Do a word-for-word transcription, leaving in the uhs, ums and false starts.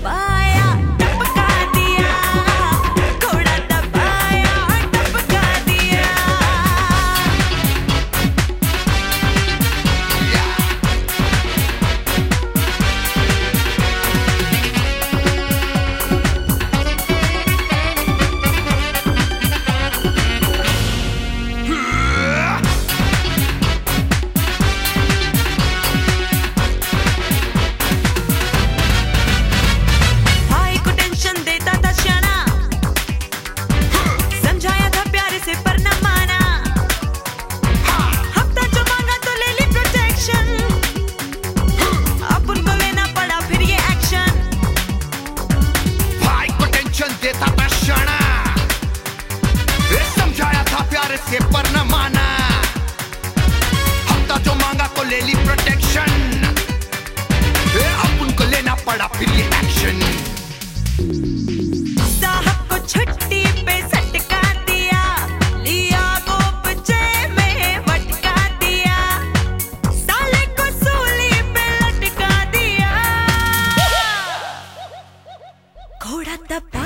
दबाया टपका दिया, घोड़ा दबाया टपका दिया। भाई को टेंशन देता था शाना, समझाया था प्यारे से पर न माना। हफ्ता जो मांगा तो ले ली प्रोटेक्शन, अब उनको लेना पड़ा फिर ये एक्शन। भाई को टेंशन देता था शाना, समझाया था प्यारे से पर न माना। हफ्ता जो मांगा तो ले ली प्रोटेक्शन, अब उनको लेना पड़ा फिर ये एक्शन। साहब को छुट्टी पे सटका दिया, लिया गोपचे में वटका दिया, साले को सूली पे लटका दिया। घोड़ा दबा